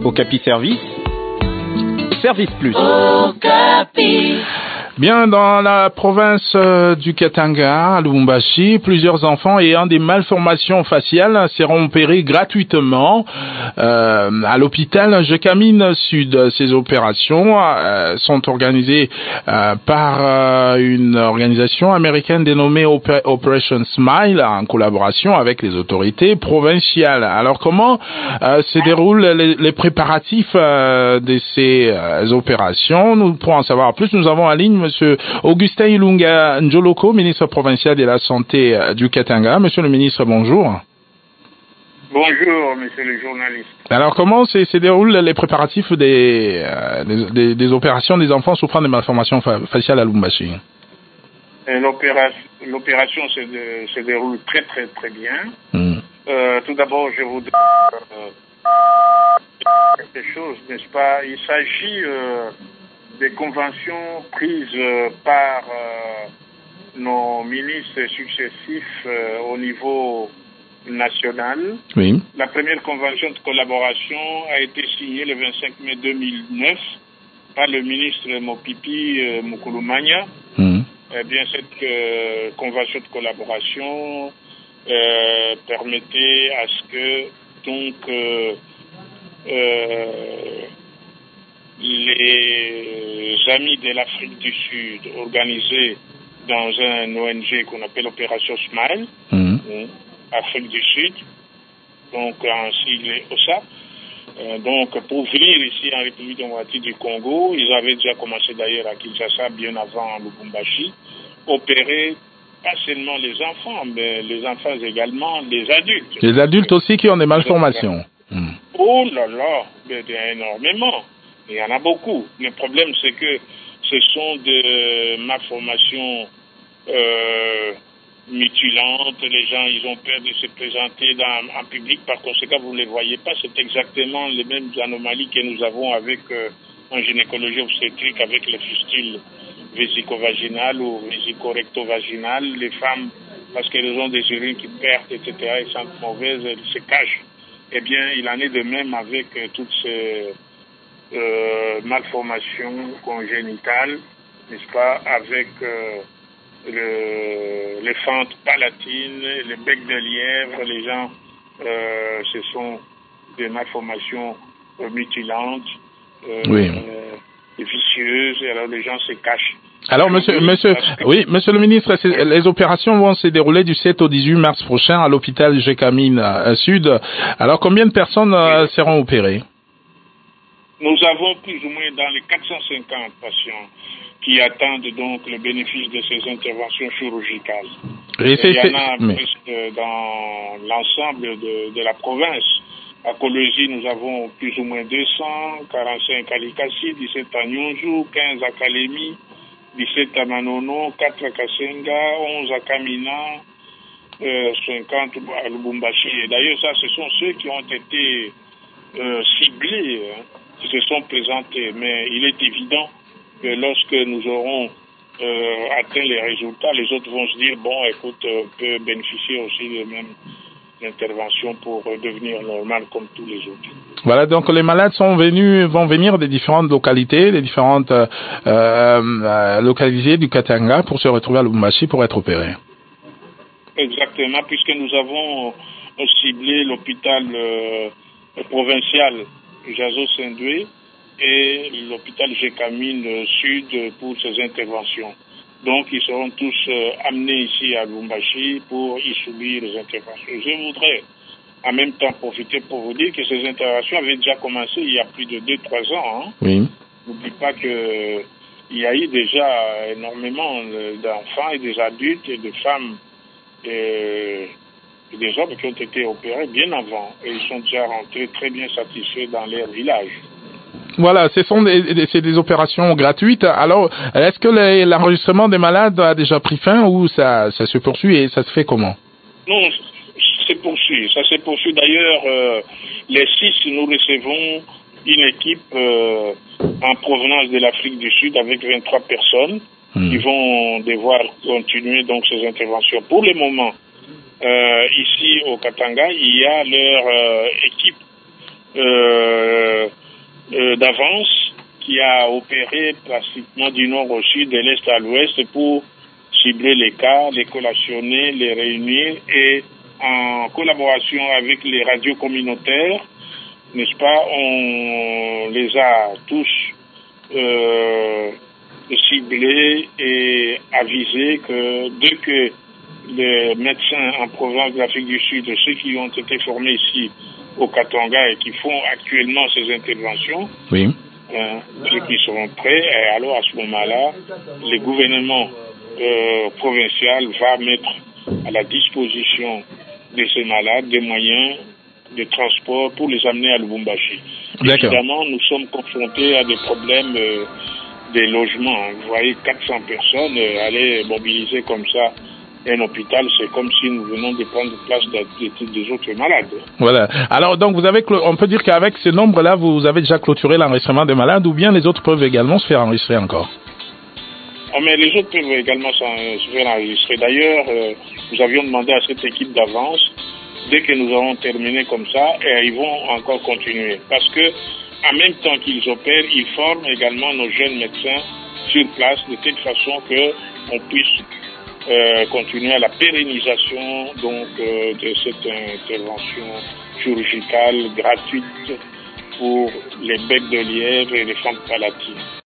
Okapi Service, Service Plus. Okapi. Bien, dans la province du Katanga, à Lubumbashi, plusieurs enfants ayant des malformations faciales seront opérés gratuitement à l'hôpital Jekamine Sud. Ces opérations sont organisées par une organisation américaine dénommée Operation Smile en collaboration avec les autorités provinciales. Alors, comment se déroulent les préparatifs de ces opérations? Nous, pour en savoir plus, nous avons en ligne Monsieur Augustin Ilunga Njoloko, ministre provincial de la Santé du Katanga. Monsieur le ministre, bonjour. Bonjour, monsieur le journaliste. Alors, comment se déroulent les préparatifs des opérations des enfants souffrant de malformations faciales à Lubumbashi? L'opération se déroule très bien. Tout d'abord, je voudrais quelque chose, n'est-ce pas? Il s'agit des conventions prises par nos ministres successifs au niveau national. Oui. La première convention de collaboration a été signée le 25 mai 2009 par le ministre Mopipi Mukulumania. Eh bien, cette convention de collaboration permettait à ce que donc les amis de l'Afrique du Sud organisés dans un ONG qu'on appelle Opération Smile, Afrique du Sud, donc en sigle OSA, donc pour venir ici en République démocratique du Congo, ils avaient déjà commencé d'ailleurs à Kinshasa bien avant Lubumbashi, opérer pas seulement les enfants, mais les enfants également, les adultes. Les adultes aussi qui ont des malformations. Oh là là, énormément. Il y en a beaucoup. Le problème, c'est que ce sont des malformations mutilantes. Les gens, ils ont peur de se présenter en public. Par conséquent, vous ne les voyez pas. C'est exactement les mêmes anomalies que nous avons avec en gynécologie obstétrique, avec les fistules vésico-vaginales ou vésico-recto-vaginales. Les femmes, parce qu'elles ont des urines qui perdent, etc., elles sentent mauvaises, elles se cachent. Eh bien, il en est de même avec toutes ces malformations congénitales, n'est-ce pas, avec les fentes palatines, le bec de lièvre, les gens, ce sont des malformations mutilantes, vicieuses, et alors les gens se cachent. Alors, monsieur le ministre, les opérations vont se dérouler du 7 au 18 mars prochain à l'hôpital Jekamine Sud. Alors, combien de personnes seront opérées? Nous avons plus ou moins dans les 450 patients qui attendent donc le bénéfice de ces interventions chirurgicales. Il y en a presque dans l'ensemble de la province. À Kolosi, nous avons plus ou moins 200, 45 à Likasi, 17 à Nyonjou, 15 à Kalemi, 17 à Manono, 4 à Kasenga, 11 à Kamina, 50 à Lubumbashi. Et d'ailleurs, ça, ce sont ceux qui ont été ciblés, qui se sont présentés. Mais il est évident que lorsque nous aurons atteint les résultats, les autres vont se dire, bon, écoute, on peut bénéficier aussi des mêmes interventions pour devenir normal comme tous les autres. Voilà, donc les malades vont venir des différentes localités, des différentes localités du Katanga pour se retrouver à Lubumbashi pour être opérés. Exactement, puisque nous avons ciblé l'hôpital provincial Jazo Sendoué et l'hôpital Jekamine Sud pour ces interventions. Donc, ils seront tous amenés ici à Lubumbashi pour y subir les interventions. Je voudrais en même temps profiter pour vous dire que ces interventions avaient déjà commencé il y a plus de 2-3 ans. Oui. N'oublie pas que il y a eu déjà énormément d'enfants et des adultes et de femmes et des hommes qui ont été opérés bien avant. Et ils sont déjà rentrés très bien satisfaits dans leur village. Voilà, c'est des opérations gratuites. Alors, est-ce que l'enregistrement des malades a déjà pris fin ou ça se poursuit et ça se fait comment? Non, ça se poursuit. D'ailleurs, les 6, nous recevons une équipe en provenance de l'Afrique du Sud avec 23 personnes qui vont devoir continuer donc ces interventions. Pour le moment, ici au Katanga, il y a leur équipe d'avance qui a opéré pratiquement du nord au sud, de l'est à l'ouest pour cibler les cas, les collationner, les réunir et en collaboration avec les radios communautaires, n'est-ce pas, on les a tous ciblés et avisés que dès que les médecins en province d'Afrique du Sud, ceux qui ont été formés ici au Katanga et qui font actuellement ces interventions, oui. Ceux qui seront prêts, et alors à ce moment-là, le gouvernement provincial va mettre à la disposition de ces malades des moyens de transport pour les amener à Lubumbashi. Évidemment, nous sommes confrontés à des problèmes des logements. Vous voyez, 400 personnes aller mobiliser comme ça un hôpital, c'est comme si nous venons de prendre place des autres malades. Voilà. Alors, donc, on peut dire qu'avec ce nombre-là, vous avez déjà clôturé l'enregistrement des malades, ou bien les autres peuvent également se faire enregistrer encore? Mais les autres peuvent également se faire enregistrer. D'ailleurs, nous avions demandé à cette équipe d'avance, dès que nous avons terminé comme ça, et ils vont encore continuer. Parce que, en même temps qu'ils opèrent, ils forment également nos jeunes médecins sur place, de telle façon qu'on puisse continuer à la pérennisation donc de cette intervention chirurgicale gratuite pour les becs de lièvre et les fentes palliatives.